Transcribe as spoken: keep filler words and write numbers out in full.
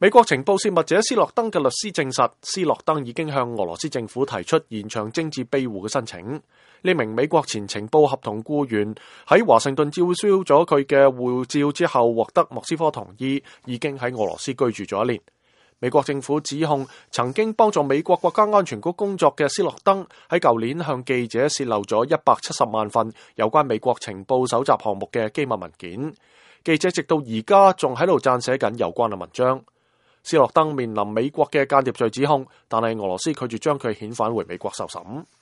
美國情報泄密者斯諾登嘅律師證實，斯諾登已經向俄羅斯政府提出延長政治庇護嘅申請。呢名美國前情報合同僱員喺華盛頓照銷咗佢嘅護照之後，獲得莫斯科同意，已經喺俄羅斯居住咗一年。美國政府指控曾經幫助美國國家安全局工作嘅斯諾登喺舊年向記者泄露咗一百七十萬份有關美國情報搜集項目嘅機密文件。記者直到而家仲喺度撰寫緊有關嘅文章。斯諾登面臨美國嘅間諜罪指控，但係俄羅斯拒絕將佢遣返回美國受審。